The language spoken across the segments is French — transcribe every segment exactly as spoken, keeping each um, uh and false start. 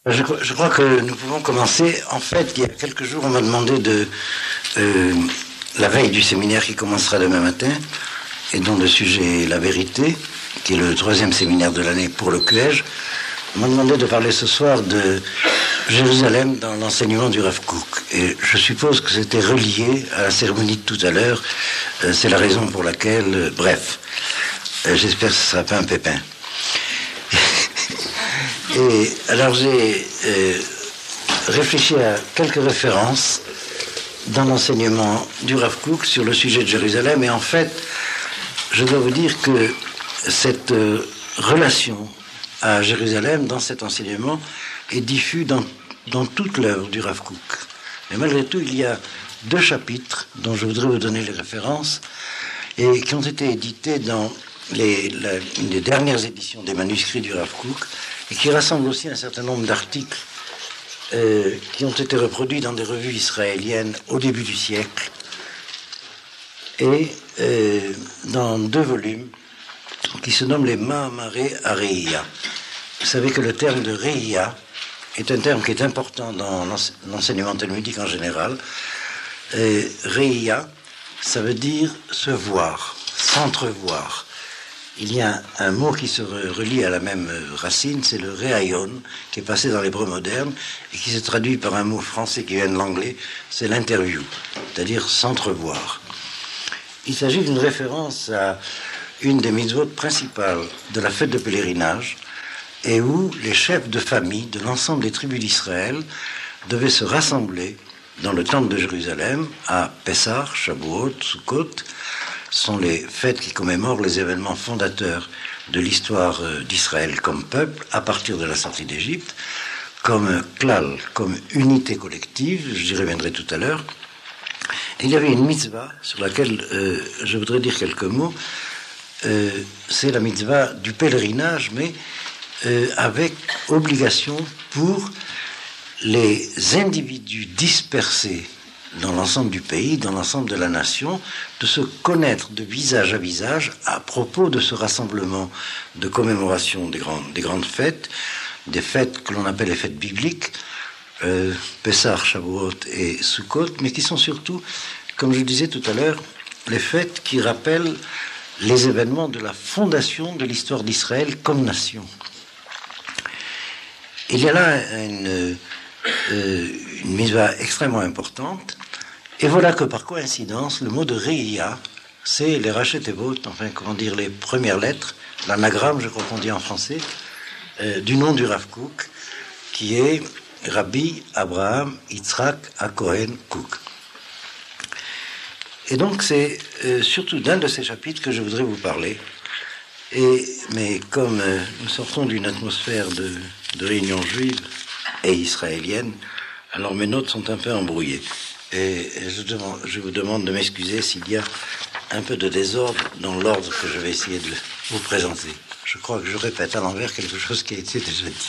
Je, je crois que nous pouvons commencer. En fait, il y a quelques jours, on m'a demandé de euh, la veille du séminaire qui commencera demain matin, et dont le sujet est la vérité, qui est le troisième séminaire de l'année pour le Q E J, on m'a demandé de parler ce soir de Jérusalem dans l'enseignement du Rav Kook. Et je suppose que c'était relié à la cérémonie de tout à l'heure. Euh, c'est la raison pour laquelle... Euh, bref, euh, j'espère que ce ne sera pas un pépin. Et alors j'ai euh, réfléchi à quelques références dans l'enseignement du Rav Kook sur le sujet de Jérusalem. Et en fait, je dois vous dire que cette euh, relation à Jérusalem, dans cet enseignement, est diffus dans, dans toute l'œuvre du Rav Kook. Mais malgré tout, il y a deux chapitres dont je voudrais vous donner les références et qui ont été édités dans les, la, une des dernières éditions des manuscrits du Rav Kook et qui rassemblent aussi un certain nombre d'articles euh, qui ont été reproduits dans des revues israéliennes au début du siècle et euh, dans deux volumes qui se nomment les Mahamaré à Reïa. Vous savez que le terme de Reïa est un terme qui est important dans l'enseignement talmudique en général. Et Reïa, ça veut dire se voir, s'entrevoir. Il y a un mot qui se relie à la même racine, c'est le Rehayon, qui est passé dans l'hébreu moderne et qui se traduit par un mot français qui vient de l'anglais, c'est l'interview, c'est-à-dire s'entrevoir. Il s'agit d'une référence à une des mitzvot principales de la fête de pèlerinage, et où les chefs de famille de l'ensemble des tribus d'Israël devaient se rassembler dans le temple de Jérusalem à Pessah, Shavuot, Sukkot. Ce sont les fêtes qui commémorent les événements fondateurs de l'histoire d'Israël comme peuple à partir de la sortie d'Égypte, comme klal, comme unité collective, j'y reviendrai tout à l'heure. Il y avait une mitzvah sur laquelle euh, je voudrais dire quelques mots. Euh, c'est la mitzvah du pèlerinage, mais euh, avec obligation pour les individus dispersés dans l'ensemble du pays, dans l'ensemble de la nation, de se connaître de visage à visage à propos de ce rassemblement de commémoration des grandes, des grandes fêtes, des fêtes que l'on appelle les fêtes bibliques, euh, Pessah, Shavuot et Sukkot, mais qui sont surtout, comme je le disais tout à l'heure, les fêtes qui rappellent les événements de la fondation de l'histoire d'Israël comme nation. Il y a là une, euh, une mitzvah extrêmement importante, et voilà que par coïncidence, le mot de Reïa, c'est les Rachet Tevot, enfin, comment dire, les premières lettres, l'anagramme, je crois qu'on dit en français, euh, du nom du Rav Kook, qui est Rabbi Abraham Yitzhak HaKohen Kook. Et donc, c'est euh, surtout d'un de ces chapitres que je voudrais vous parler. Et, mais comme euh, nous sortons d'une atmosphère de, de réunion juive et israélienne, alors mes notes sont un peu embrouillées. Et, et je, demande, je vous demande de m'excuser s'il y a un peu de désordre dans l'ordre que je vais essayer de vous présenter. Je crois que je répète à l'envers quelque chose qui a été déjà dit.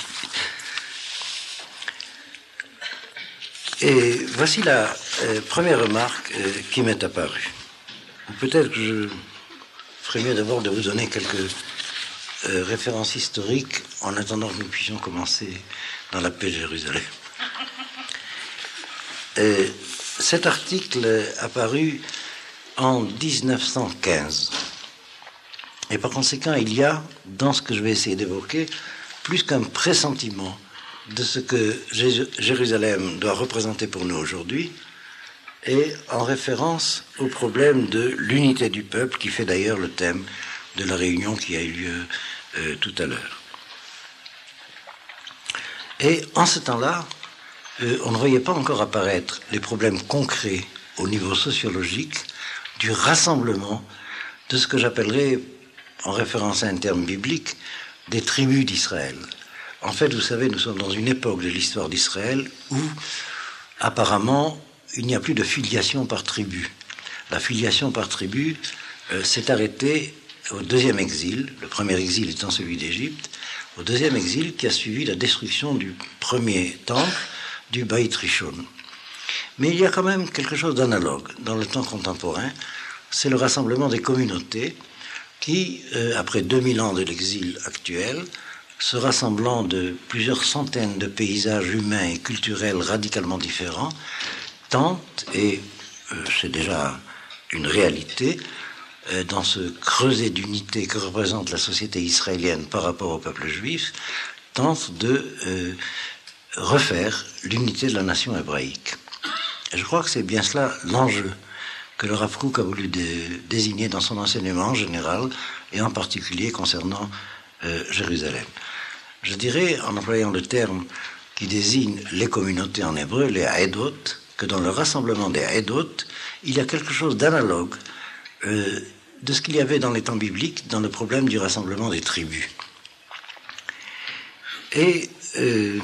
Et voici la euh, première remarque euh, qui m'est apparue. Ou peut-être que je ferais mieux d'abord de vous donner quelques euh, références historiques en attendant que nous puissions commencer dans la paix de Jérusalem. Euh, cet article apparu en dix-neuf cent quinze. Et par conséquent, il y a, dans ce que je vais essayer d'évoquer, plus qu'un pressentiment de ce que Jérusalem doit représenter pour nous aujourd'hui, et en référence au problème de l'unité du peuple, qui fait d'ailleurs le thème de la réunion qui a eu lieu euh, tout à l'heure. Et en ce temps-là, euh, on ne voyait pas encore apparaître les problèmes concrets au niveau sociologique du rassemblement de ce que j'appellerais, en référence à un terme biblique, des tribus d'Israël. En fait, vous savez, nous sommes dans une époque de l'histoire d'Israël où, apparemment, il n'y a plus de filiation par tribu. La filiation par tribu euh, s'est arrêtée au deuxième exil, le premier exil étant celui d'Égypte, au deuxième exil qui a suivi la destruction du premier temple, du Beit Rishon. Mais il y a quand même quelque chose d'analogue dans le temps contemporain, c'est le rassemblement des communautés qui, euh, après deux mille ans de l'exil actuel, se rassemblant de plusieurs centaines de paysages humains et culturels radicalement différents, tente, et euh, c'est déjà une réalité, euh, dans ce creuset d'unité que représente la société israélienne par rapport au peuple juif, tente de euh, refaire l'unité de la nation hébraïque. Et je crois que c'est bien cela l'enjeu que le Rav Kook a voulu dé- désigner dans son enseignement en général et en particulier concernant euh, Jérusalem. Je dirais, en employant le terme qui désigne les communautés en hébreu, les haedot, que dans le rassemblement des haedot, il y a quelque chose d'analogue euh, de ce qu'il y avait dans les temps bibliques dans le problème du rassemblement des tribus. Et euh,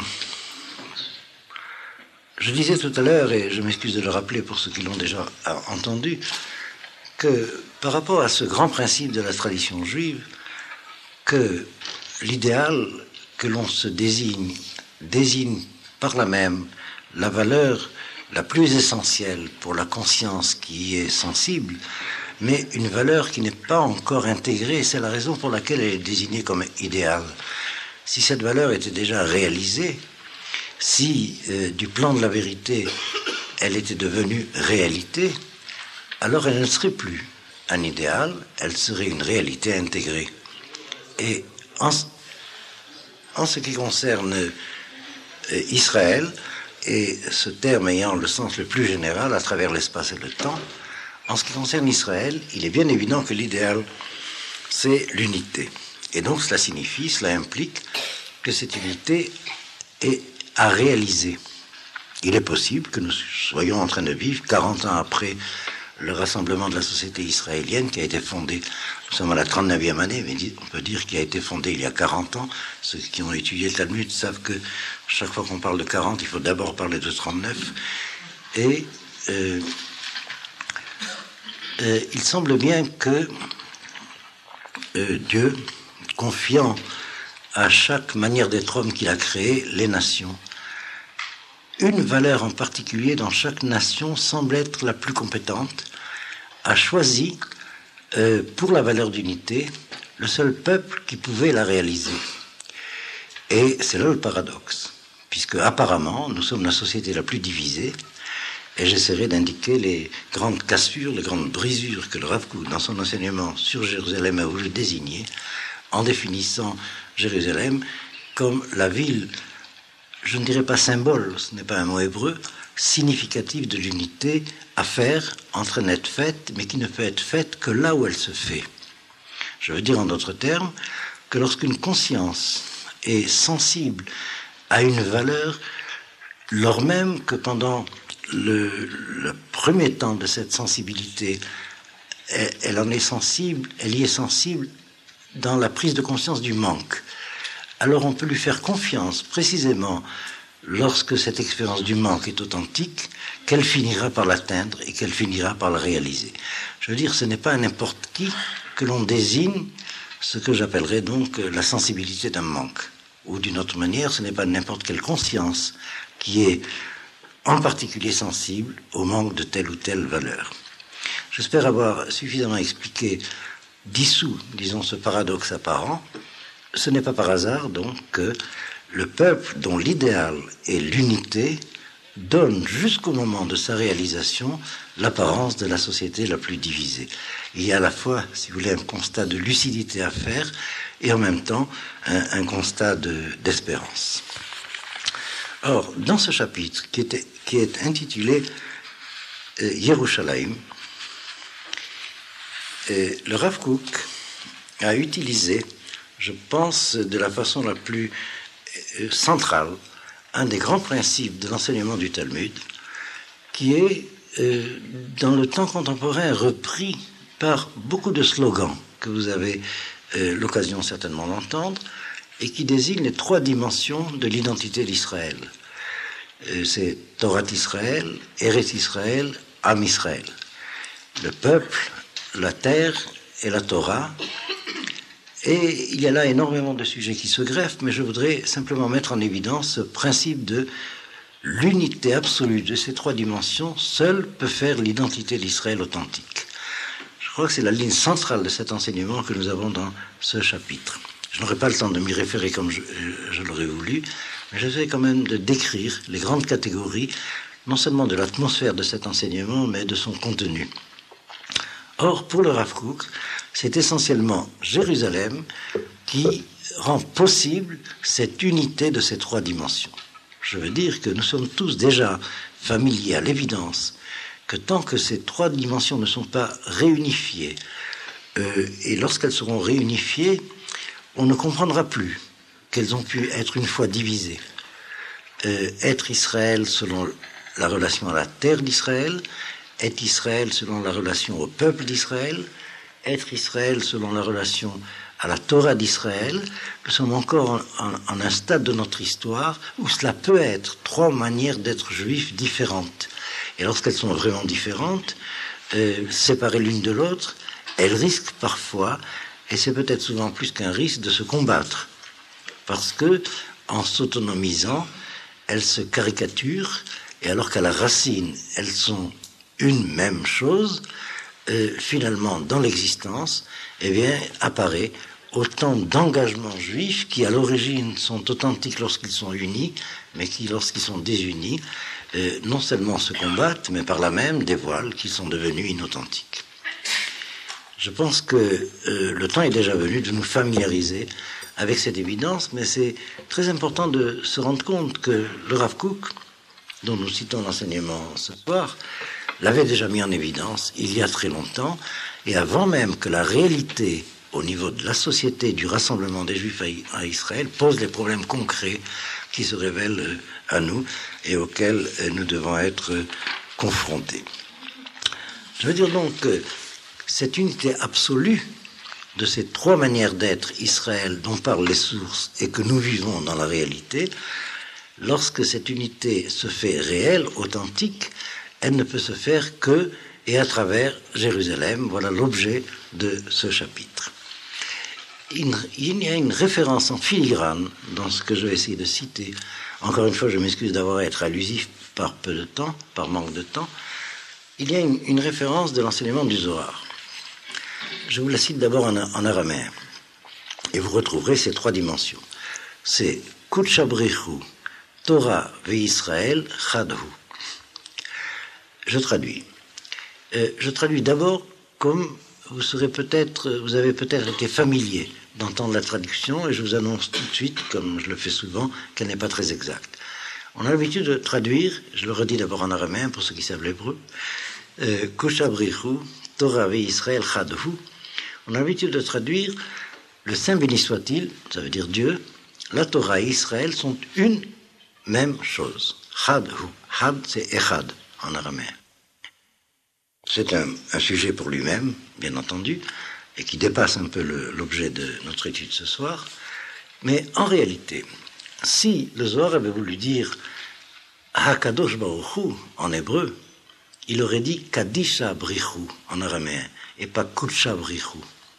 je disais tout à l'heure, et je m'excuse de le rappeler pour ceux qui l'ont déjà entendu, que par rapport à ce grand principe de la tradition juive, que l'idéal que l'on se désigne, désigne par là même la valeur la plus essentielle pour la conscience qui est sensible, mais une valeur qui n'est pas encore intégrée, c'est la raison pour laquelle elle est désignée comme idéale. Si cette valeur était déjà réalisée, si euh, du plan de la vérité, elle était devenue réalité, alors elle ne serait plus un idéal, elle serait une réalité intégrée. Et en, en ce qui concerne euh, Israël, et ce terme ayant le sens le plus général à travers l'espace et le temps, en ce qui concerne Israël, il est bien évident que l'idéal, c'est l'unité. Et donc cela signifie, cela implique que cette unité est à réaliser. Il est possible que nous soyons en train de vivre quarante ans après le rassemblement de la société israélienne qui a été fondée, nous sommes à la trente-neuvième année, mais on peut dire qu'il a été fondé il y a quarante ans. Ceux qui ont étudié le Talmud savent que chaque fois qu'on parle de quarante, il faut d'abord parler de trente-neuf. Et euh, euh, il semble bien que euh, Dieu, confiant à chaque manière d'être homme qu'il a créé, les nations, une valeur en particulier dans chaque nation semble être la plus compétente, a choisi euh, pour la valeur d'unité le seul peuple qui pouvait la réaliser. Et c'est là le paradoxe, puisque apparemment nous sommes la société la plus divisée, et j'essaierai d'indiquer les grandes cassures, les grandes brisures que le Rav Kook, dans son enseignement sur Jérusalem, a voulu désigner, en définissant Jérusalem comme la ville, je ne dirais pas symbole, ce n'est pas un mot hébreu, significatif de l'unité à faire, en train d'être faite, mais qui ne peut être faite que là où elle se fait. Je veux dire en d'autres termes que lorsqu'une conscience est sensible à une valeur, lors même que pendant le, le premier temps de cette sensibilité, elle, elle en est sensible, elle y est sensible dans la prise de conscience du manque. Alors on peut lui faire confiance précisément lorsque cette expérience du manque est authentique, qu'elle finira par l'atteindre et qu'elle finira par la réaliser. Je veux dire, ce n'est pas à n'importe qui que l'on désigne ce que j'appellerais donc la sensibilité d'un manque. Ou d'une autre manière, ce n'est pas n'importe quelle conscience qui est en particulier sensible au manque de telle ou telle valeur. J'espère avoir suffisamment expliqué, dissous, disons, ce paradoxe apparent. Ce n'est pas par hasard, donc, que le peuple dont l'idéal est l'unité donne jusqu'au moment de sa réalisation l'apparence de la société la plus divisée. Il y a à la fois, si vous voulez, un constat de lucidité à faire et en même temps un, un constat de, d'espérance. Or, dans ce chapitre qui, était, qui est intitulé euh, Yerushalayim, euh, le Rav Kook a utilisé, je pense, de la façon la plus euh, centrale, un des grands principes de l'enseignement du Talmud, qui est, euh, dans le temps contemporain, repris par beaucoup de slogans que vous avez euh, l'occasion certainement d'entendre, et qui désigne les trois dimensions de l'identité d'Israël. Euh, c'est Torah Israël, Eretz Israël, Am Israël. Le peuple, la terre et la Torah. Et il y a là énormément de sujets qui se greffent, mais je voudrais simplement mettre en évidence ce principe de l'unité absolue de ces trois dimensions. Seule peut faire l'identité d'Israël authentique. Je crois que c'est la ligne centrale de cet enseignement que nous avons dans ce chapitre. Je n'aurai pas le temps de m'y référer comme je, je l'aurais voulu, mais j'essaie quand même de décrire les grandes catégories, non seulement de l'atmosphère de cet enseignement, mais de son contenu. Or, pour le Rav Kook, c'est essentiellement Jérusalem qui rend possible cette unité de ces trois dimensions. Je veux dire que nous sommes tous déjà familiers à l'évidence que tant que ces trois dimensions ne sont pas réunifiées, euh, et lorsqu'elles seront réunifiées, on ne comprendra plus qu'elles ont pu être une fois divisées. Euh, être Israël selon la relation à la terre d'Israël, être Israël selon la relation au peuple d'Israël, être Israël selon la relation à la Torah d'Israël. Nous sommes encore en, en, en un stade de notre histoire où cela peut être trois manières d'être juif différentes. Et lorsqu'elles sont vraiment différentes, euh, séparées l'une de l'autre, elles risquent parfois, et c'est peut-être souvent plus qu'un risque, de se combattre. Parce que, en s'autonomisant, elles se caricaturent, et alors qu'à la racine, elles sont une même chose, euh, finalement, dans l'existence, eh bien, apparaît autant d'engagements juifs qui, à l'origine, sont authentiques lorsqu'ils sont unis, mais qui, lorsqu'ils sont désunis, euh, non seulement se combattent, mais par là même dévoilent qu'ils sont devenus inauthentiques. Je pense que euh, le temps est déjà venu de nous familiariser avec cette évidence, mais c'est très important de se rendre compte que le Rav Kook, dont nous citons l'enseignement ce soir, l'avait déjà mis en évidence il y a très longtemps, et avant même que la réalité au niveau de la société du rassemblement des Juifs à Israël pose les problèmes concrets qui se révèlent à nous et auxquels nous devons être confrontés. Je veux dire donc que cette unité absolue de ces trois manières d'être Israël dont parlent les sources et que nous vivons dans la réalité, lorsque cette unité se fait réelle, authentique, elle ne peut se faire que et à travers Jérusalem. Voilà l'objet de ce chapitre. Il y a une référence en filigrane dans ce que je vais essayer de citer. Encore une fois, je m'excuse d'avoir à être allusif par peu de temps, par manque de temps. Il y a une, une référence de l'enseignement du Zohar. Je vous la cite d'abord en, en araméen. Et vous retrouverez ces trois dimensions. C'est Kutshabrichu, Torah ve'Israël chadhu. Je traduis. Euh, je traduis d'abord comme vous serez peut-être, vous avez peut-être été familier d'entendre la traduction, et je vous annonce tout de suite, comme je le fais souvent, qu'elle n'est pas très exacte. On a l'habitude de traduire, je le redis d'abord en araméen pour ceux qui savent l'hébreu, Kushabrichu, Torah ve'Israël chadhu. On a l'habitude de traduire le Saint béni soit-il, ça veut dire Dieu, la Torah et Israël sont une même chose. Chadhu. Had, c'est echad en araméen. C'est un, un sujet pour lui-même, bien entendu, et qui dépasse un peu le, l'objet de notre étude ce soir. Mais en réalité, si le Zohar avait voulu dire Hakadosh Baruch Hu en hébreu, il aurait dit Kadisha Brichu en araméen, et pas Kutsha Brichu.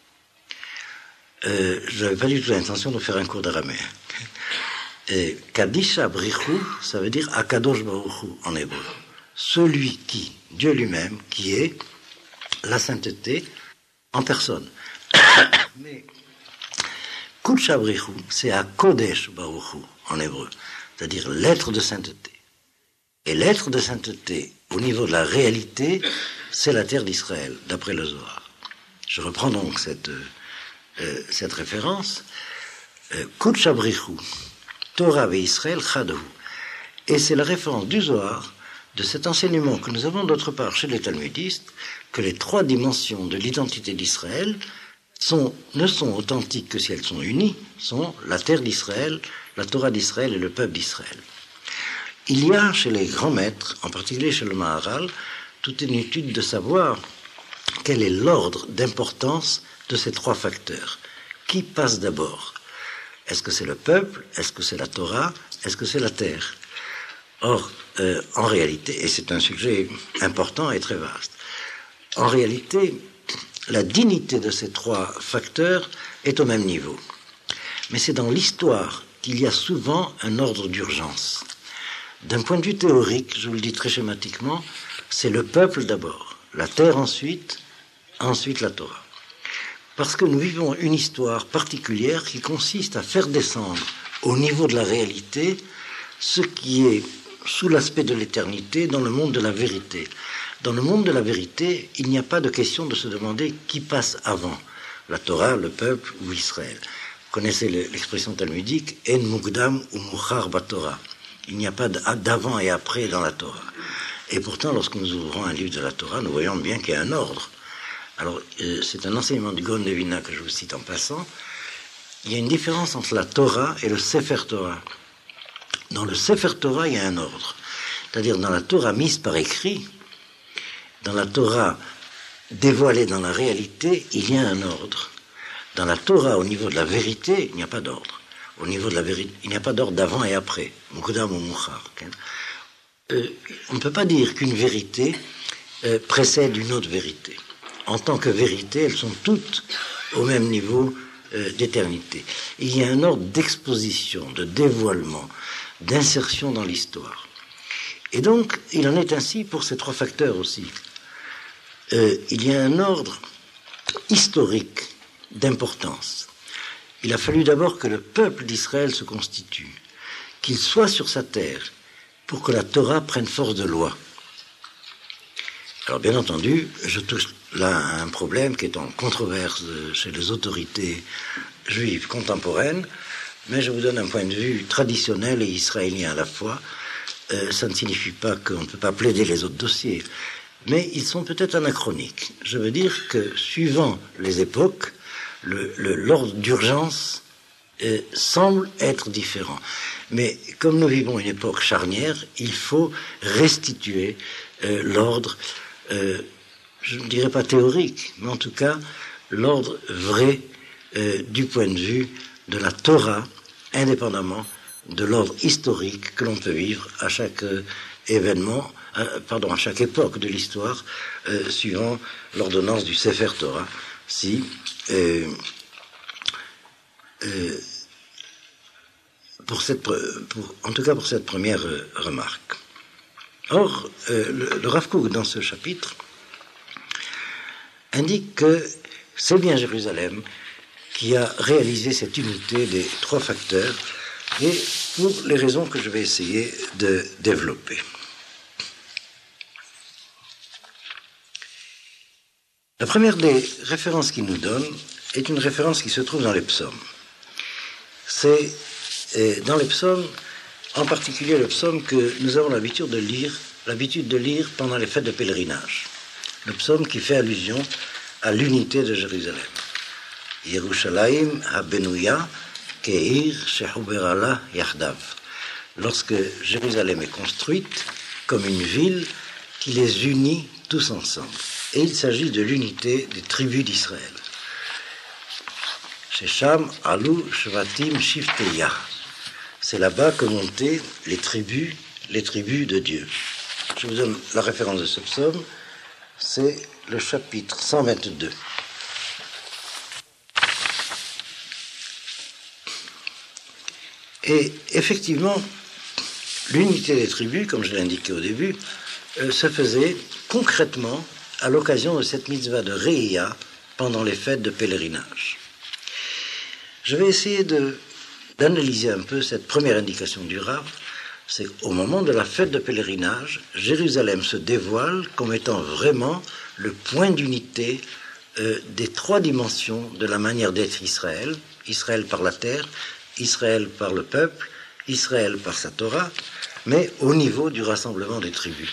Euh, je n'avais pas du tout l'intention de faire un cours d'araméen. Et Kadisha Brichu, ça veut dire Hakadosh Baruch Hu en hébreu. Celui qui, Dieu lui-même, qui est la sainteté en personne. Mais Kutsha Brichu, c'est Hakodesh Baruch Hu en hébreu, c'est-à-dire l'être de sainteté. Et l'être de sainteté, au niveau de la réalité, c'est la terre d'Israël, d'après le Zohar. Je reprends donc cette, euh, cette référence. Kutsha Brichu, Torah ve'Israël chadhu. Et c'est la référence du Zohar de cet enseignement que nous avons d'autre part chez les talmudistes, que les trois dimensions de l'identité d'Israël sont, ne sont authentiques que si elles sont unies, sont la terre d'Israël, la Torah d'Israël et le peuple d'Israël. Il y a chez les grands maîtres, en particulier chez le Maharal, toute une étude de savoir quel est l'ordre d'importance de ces trois facteurs. Qui passe d'abord? Est-ce que c'est le peuple? Est-ce que c'est la Torah? Est-ce que c'est la terre? Or, euh, en réalité, et c'est un sujet important et très vaste, en réalité, la dignité de ces trois facteurs est au même niveau. Mais c'est dans l'histoire qu'il y a souvent un ordre d'urgence. D'un point de vue théorique, je vous le dis très schématiquement, c'est le peuple d'abord, la terre ensuite, ensuite la Torah. parce que nous vivons une histoire particulière qui consiste à faire descendre au niveau de la réalité ce qui est sous l'aspect de l'éternité dans le monde de la vérité. Dans le monde de la vérité, il n'y a pas de question de se demander qui passe avant, la Torah, le peuple ou Israël. Vous connaissez l'expression talmudique « En mukdam ou muchar batorah ». Il n'y a pas d'avant et après dans la Torah. Et pourtant, lorsque nous ouvrons un livre de la Torah, nous voyons bien qu'il y a un ordre. Alors, euh, c'est un enseignement du Gaon de Vilna que je vous cite en passant. Il y a une différence entre la Torah et le Sefer Torah. Dans le Sefer Torah, il y a un ordre. C'est-à-dire, dans la Torah mise par écrit, dans la Torah dévoilée dans la réalité, il y a un ordre. Dans la Torah, au niveau de la vérité, il n'y a pas d'ordre. Au niveau de la vérité, il n'y a pas d'ordre d'avant et après. Mukdam ou muchar. Euh, on ne peut pas dire qu'une vérité euh, précède une autre vérité. En tant que vérité, elles sont toutes au même niveau euh, d'éternité. Il y a un ordre d'exposition, de dévoilement, d'insertion dans l'histoire. Et donc, il en est ainsi pour ces trois facteurs aussi. Euh, il y a un ordre historique d'importance. Il a fallu d'abord que le peuple d'Israël se constitue, qu'il soit sur sa terre, pour que la Torah prenne force de loi. Alors, bien entendu, je touche là à un problème qui est en controverse chez les autorités juives contemporaines, mais je vous donne un point de vue traditionnel et israélien à la fois. Euh, ça ne signifie pas qu'on ne peut pas plaider les autres dossiers, mais ils sont peut-être anachroniques. Je veux dire que, suivant les époques, le, le, l'ordre d'urgence euh, semble être différent. Mais comme nous vivons une époque charnière, il faut restituer euh, l'ordre, euh, je ne dirais pas théorique, mais en tout cas l'ordre vrai euh, du point de vue de la Torah, indépendamment de l'ordre historique que l'on peut vivre à chaque euh, événement, euh, pardon, à chaque époque de l'histoire, euh, suivant l'ordonnance du Sefer Torah, si, euh, euh, pour cette, pour, en tout cas pour cette première euh, remarque. Or, euh, le, le Rav Kook, dans ce chapitre, indique que c'est bien Jérusalem qui a réalisé cette unité des trois facteurs, et pour les raisons que je vais essayer de développer. La première des références qu'il nous donne est une référence qui se trouve dans les psaumes. C'est euh, dans les psaumes, en particulier le psaume que nous avons l'habitude de lire, l'habitude de lire pendant les fêtes de pèlerinage. Le psaume qui fait allusion à l'unité de Jérusalem. Yerushalayim habenouya keir shehuberala yachdav. Lorsque Jérusalem est construite comme une ville qui les unit tous ensemble. Et il s'agit de l'unité des tribus d'Israël. Shesham alou shvatim shifteya. C'est là-bas que montaient les tribus, les tribus de Dieu. Je vous donne la référence de ce psaume. C'est le chapitre cent vingt-deux. Et effectivement, l'unité des tribus, comme je l'ai indiqué au début, euh, se faisait concrètement à l'occasion de cette mitzvah de Réia pendant les fêtes de pèlerinage. Je vais essayer de, d'analyser un peu cette première indication du Rav. C'est qu'au moment de la fête de pèlerinage, Jérusalem se dévoile comme étant vraiment le point d'unité euh, des trois dimensions de la manière d'être Israël, Israël par la terre, Israël par le peuple, Israël par sa Torah, mais au niveau du rassemblement des tribus.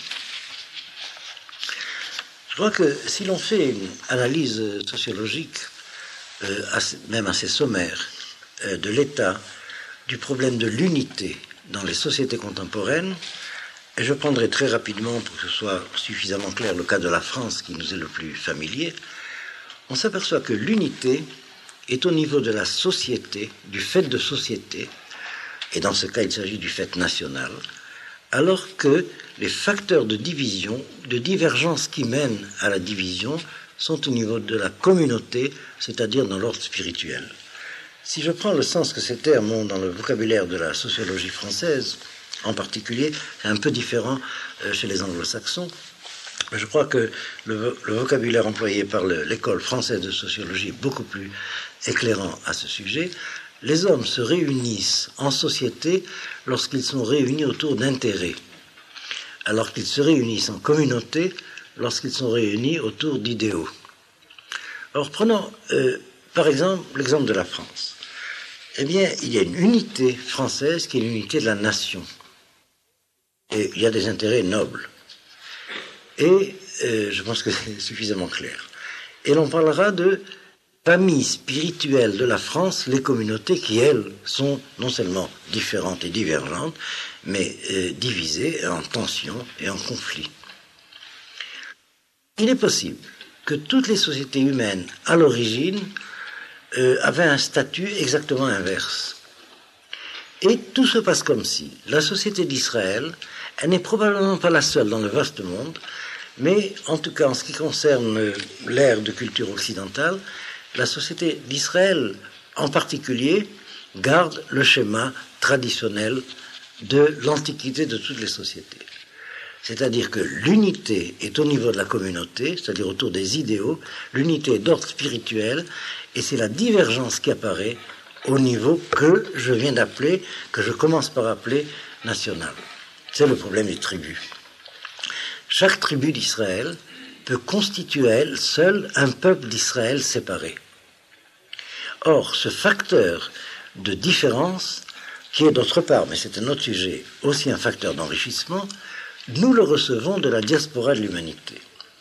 Je crois que si l'on fait une analyse sociologique, euh, assez, même assez sommaire, euh, de l'état du problème de l'unité dans les sociétés contemporaines, et je prendrai très rapidement, pour que ce soit suffisamment clair, le cas de la France qui nous est le plus familier, on s'aperçoit que l'unité est au niveau de la société, du fait de société, et dans ce cas il s'agit du fait national, alors que les facteurs de division, de divergence qui mènent à la division, sont au niveau de la communauté, c'est-à-dire dans l'ordre spirituel. Si je prends le sens que ces termes ont dans le vocabulaire de la sociologie française, en particulier, c'est un peu différent chez les anglo-saxons, Je crois que le, le vocabulaire employé par le, l'école française de sociologie est beaucoup plus éclairant à ce sujet. Les hommes se réunissent en société lorsqu'ils sont réunis autour d'intérêts, alors qu'ils se réunissent en communauté lorsqu'ils sont réunis autour d'idéaux. Alors prenons euh, par exemple l'exemple de la France. Eh bien, il y a une unité française qui est l'unité de la nation. Et il y a des intérêts nobles. Et euh, je pense que c'est suffisamment clair. Et l'on parlera de famille spirituelle de la France, les communautés qui, elles, sont non seulement différentes et divergentes, mais euh, divisées en tensions et en conflits. Il est possible que toutes les sociétés humaines, à l'origine, euh, avaient un statut exactement inverse. Et tout se passe comme si la société d'Israël, elle n'est probablement pas la seule dans le vaste monde, mais en tout cas en ce qui concerne l'ère de culture occidentale, la société d'Israël en particulier garde le schéma traditionnel de l'antiquité de toutes les sociétés. C'est-à-dire que l'unité est au niveau de la communauté, c'est-à-dire autour des idéaux, l'unité est d'ordre spirituel, et c'est la divergence qui apparaît au niveau que je viens d'appeler, que je commence par appeler national. C'est le problème des tribus. Chaque tribu d'Israël peut constituer à elle seule un peuple d'Israël séparé. Or, ce facteur de différence, qui est d'autre part, mais c'est un autre sujet, aussi un facteur d'enrichissement, nous le recevons de la diaspora de l'humanité.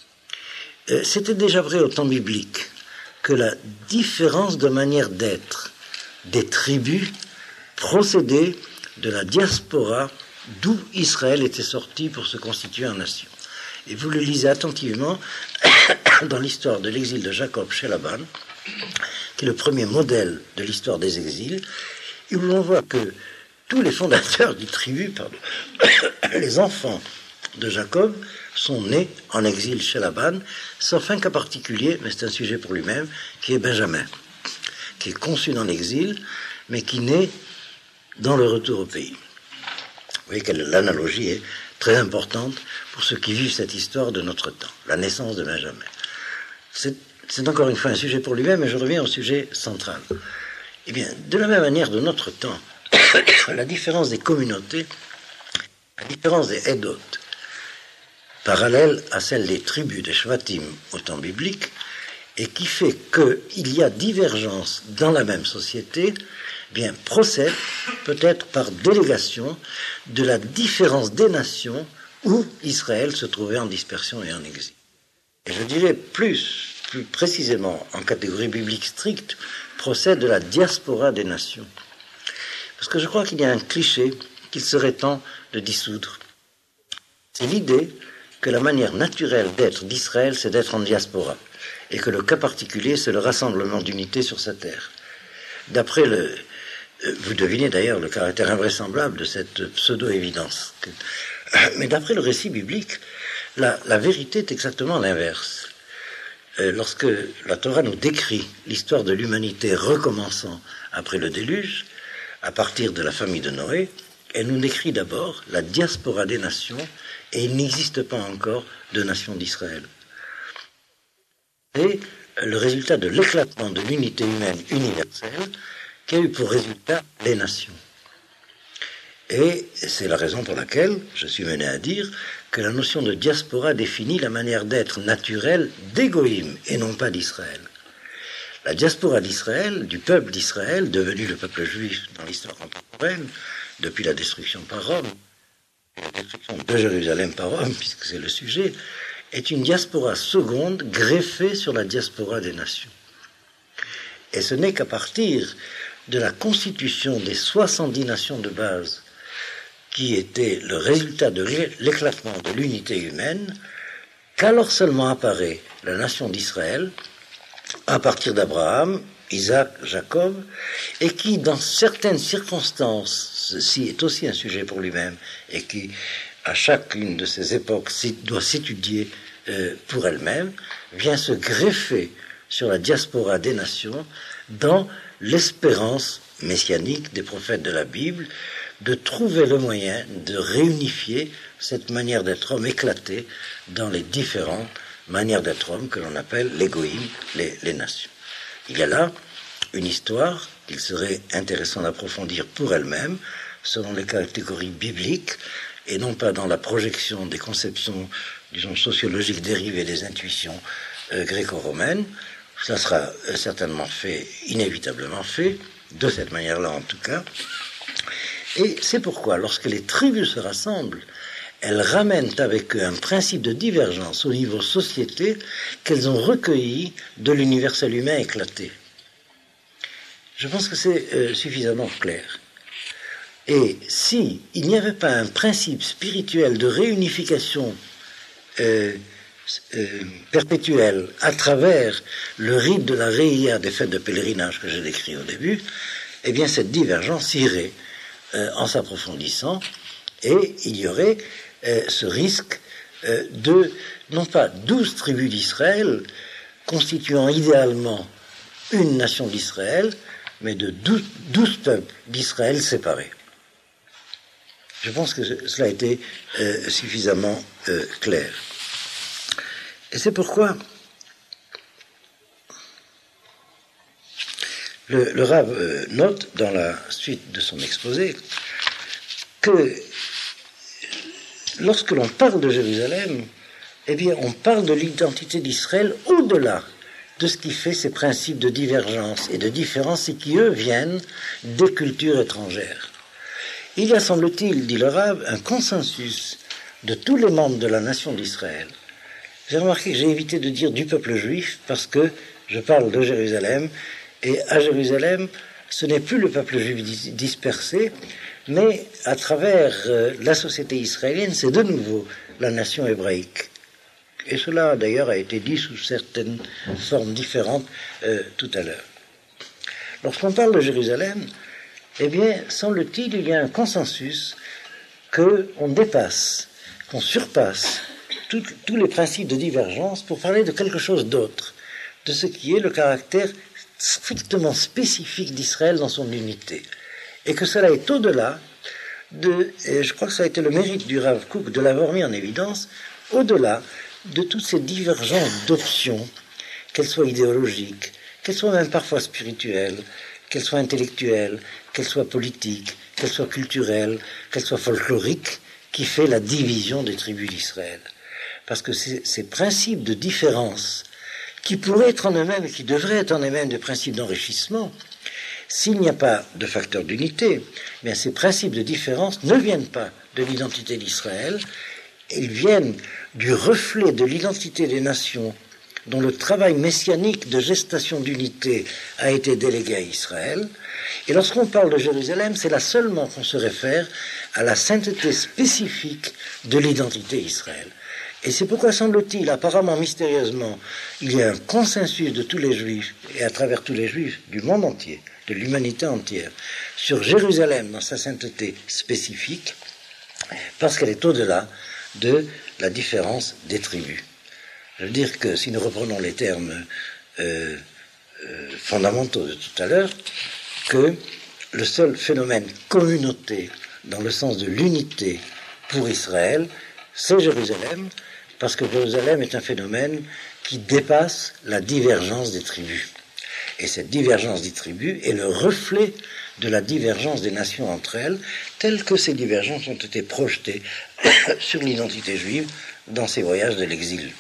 C'était déjà vrai au temps biblique que la différence de manière d'être des tribus procédait de la diaspora d'où Israël était sorti pour se constituer en nation. Et vous le lisez attentivement dans l'histoire de l'exil de Jacob chez Laban, qui est le premier modèle de l'histoire des exils, et où l'on voit que tous les fondateurs du tribu, pardon, les enfants de Jacob, sont nés en exil chez Laban, sauf un cas particulier, mais c'est un sujet pour lui-même, qui est Benjamin, qui est conçu dans l'exil, mais qui naît dans le retour au pays. Vous voyez que l'analogie est très importante pour ceux qui vivent cette histoire de notre temps, la naissance de Benjamin. C'est, c'est encore une fois un sujet pour lui-même, et je reviens au sujet central. Eh bien, de la même manière, de notre temps, la différence des communautés, la différence des Hédot, parallèle à celle des tribus des Shvatim au temps biblique, et qui fait qu'il y a divergence dans la même société, bien, procède peut-être par délégation de la différence des nations où Israël se trouvait en dispersion et en exil. Et je dirais plus, plus précisément, en catégorie biblique stricte, procède de la diaspora des nations. Parce que je crois qu'il y a un cliché qu'il serait temps de dissoudre. C'est l'idée que la manière naturelle d'être d'Israël, c'est d'être en diaspora, et que le cas particulier, c'est le rassemblement d'unités sur sa terre. D'après le... Vous devinez d'ailleurs le caractère invraisemblable de cette pseudo-évidence. Mais d'après le récit biblique, la, la vérité est exactement l'inverse. Euh, lorsque la Torah nous décrit l'histoire de l'humanité recommençant après le déluge, à partir de la famille de Noé, elle nous décrit d'abord la diaspora des nations, et il n'existe pas encore de nation d'Israël. Et le résultat de l'éclatement de l'unité humaine universelle, qui a eu pour résultat les nations. Et c'est la raison pour laquelle je suis mené à dire que la notion de diaspora définit la manière d'être naturelle d'Égoïm et non pas d'Israël. La diaspora d'Israël, du peuple d'Israël, devenu le peuple juif dans l'histoire contemporaine, depuis la destruction par Rome, la destruction de Jérusalem par Rome, puisque c'est le sujet, est une diaspora seconde greffée sur la diaspora des nations. Et ce n'est qu'à partir de la constitution des soixante-dix nations de base, qui était le résultat de l'éclatement de l'unité humaine, qu'alors seulement apparaît la nation d'Israël, à partir d'Abraham, Isaac, Jacob, et qui, dans certaines circonstances, ceci est aussi un sujet pour lui-même, et qui, à chacune de ces époques, doit s'étudier euh, pour elle-même, vient se greffer sur la diaspora des nations dans l'espérance messianique des prophètes de la Bible, de trouver le moyen de réunifier cette manière d'être homme éclatée dans les différentes manières d'être homme que l'on appelle les goïms, les, les nations. Il y a là une histoire qu'il serait intéressant d'approfondir pour elle-même, selon les catégories bibliques, et non pas dans la projection des conceptions, disons, sociologiques dérivées des intuitions euh, gréco-romaines. Ça sera euh, certainement fait, inévitablement fait, de cette manière-là en tout cas. Et c'est pourquoi, lorsque les tribus se rassemblent, elles ramènent avec eux un principe de divergence au niveau société qu'elles ont recueilli de l'universel humain éclaté. Je pense que c'est euh, suffisamment clair. Et si il n'y avait pas un principe spirituel de réunification euh, euh, perpétuelle à travers le rite de la réia des fêtes de pèlerinage que j'ai décrit au début, eh bien cette divergence irait euh, en s'approfondissant et il y aurait euh, ce risque euh, de, non pas douze tribus d'Israël constituant idéalement une nation d'Israël, mais de douze, douze peuples d'Israël séparés. Je pense que cela a été euh, suffisamment euh, clair. Et c'est pourquoi le, le Rav euh, note dans la suite de son exposé que lorsque l'on parle de Jérusalem, eh bien, on parle de l'identité d'Israël au-delà de ce qui fait ces principes de divergence et de différence et qui, eux, viennent des cultures étrangères. Il y a, semble-t-il, dit le Rav, un consensus de tous les membres de la nation d'Israël. J'ai remarqué que j'ai évité de dire du peuple juif parce que je parle de Jérusalem et à Jérusalem, ce n'est plus le peuple juif dispersé, mais à travers euh, la société israélienne, c'est de nouveau la nation hébraïque. Et cela, d'ailleurs, a été dit sous certaines formes différentes euh, tout à l'heure. Lorsqu'on parle de Jérusalem, eh bien, semble-t-il, il y a un consensus qu'on dépasse, qu'on surpasse tout, tous les principes de divergence pour parler de quelque chose d'autre, de ce qui est le caractère strictement spécifique d'Israël dans son unité. Et que cela est au-delà de, et je crois que ça a été le mérite du Rav Kook de l'avoir mis en évidence, au-delà de toutes ces divergences d'options, qu'elles soient idéologiques, qu'elles soient même parfois spirituelles, qu'elles soient intellectuelles, qu'elles soient politiques, qu'elles soient culturelles, qu'elles soient folkloriques, qui fait la division des tribus d'Israël. Parce que ces, ces principes de différence, qui pourraient être en eux-mêmes et qui devraient être en eux-mêmes des principes d'enrichissement, s'il n'y a pas de facteur d'unité, bien ces principes de différence ne viennent pas de l'identité d'Israël, ils viennent du reflet de l'identité des nations dont le travail messianique de gestation d'unité a été délégué à Israël. Et lorsqu'on parle de Jérusalem, c'est là seulement qu'on se réfère à la sainteté spécifique de l'identité Israël. Et c'est pourquoi, semble-t-il, apparemment mystérieusement, il y a un consensus de tous les Juifs, et à travers tous les Juifs du monde entier, de l'humanité entière, sur Jérusalem dans sa sainteté spécifique, parce qu'elle est au-delà de la différence des tribus. Je veux dire que si nous reprenons les termes euh, euh, fondamentaux de tout à l'heure, que le seul phénomène communauté dans le sens de l'unité pour Israël, c'est Jérusalem, parce que Jérusalem est un phénomène qui dépasse la divergence des tribus. Et cette divergence des tribus est le reflet de la divergence des nations entre elles, telles que ces divergences ont été projetées sur l'identité juive dans ces voyages de l'exil.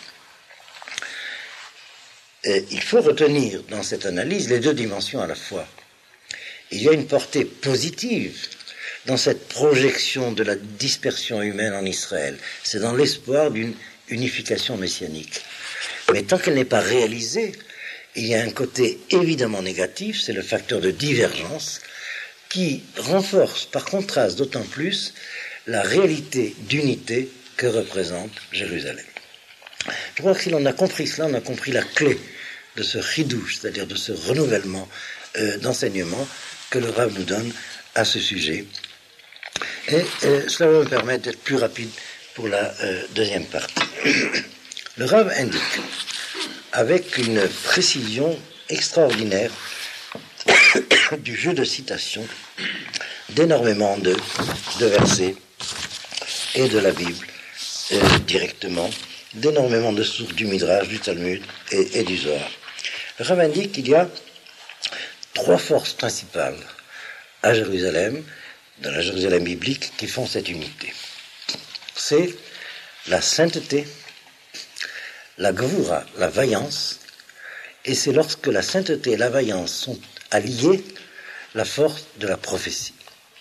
Et il faut retenir dans cette analyse les deux dimensions à la fois. Il y a une portée positive dans cette projection de la dispersion humaine en Israël. C'est dans l'espoir d'une unification messianique. Mais tant qu'elle n'est pas réalisée, il y a un côté évidemment négatif, c'est le facteur de divergence, qui renforce par contraste d'autant plus la réalité d'unité que représente Jérusalem. Je crois que si l'on a compris cela, on a compris la clé de ce chidouche, c'est-à-dire de ce renouvellement euh, d'enseignement que le Rav nous donne à ce sujet. Et euh, cela va me permettre d'être plus rapide pour la euh, deuxième partie. Le Rav indique, avec une précision extraordinaire du jeu de citation, d'énormément de, de versets et de la Bible euh, directement, d'énormément de sources du Midrash, du Talmud et, et du Zohar. Rav indique qu'il y a trois forces principales à Jérusalem, dans la Jérusalem biblique, qui font cette unité. C'est la sainteté, la gavoura, la vaillance, et c'est lorsque la sainteté et la vaillance sont alliées, la force de la prophétie.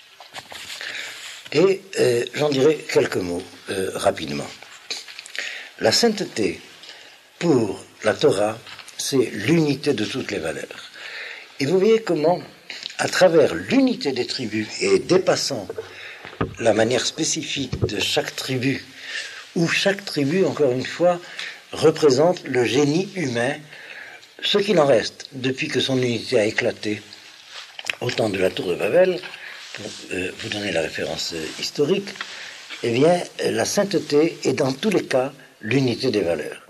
Et euh, j'en dirai quelques mots euh, rapidement. La sainteté, pour la Torah, c'est l'unité de toutes les valeurs. Et vous voyez comment, à travers l'unité des tribus et dépassant la manière spécifique de chaque tribu, où chaque tribu, encore une fois, représente le génie humain, ce qu'il en reste depuis que son unité a éclaté au temps de la tour de Babel, pour euh, vous donner la référence euh, historique, eh bien, la sainteté est dans tous les cas l'unité des valeurs.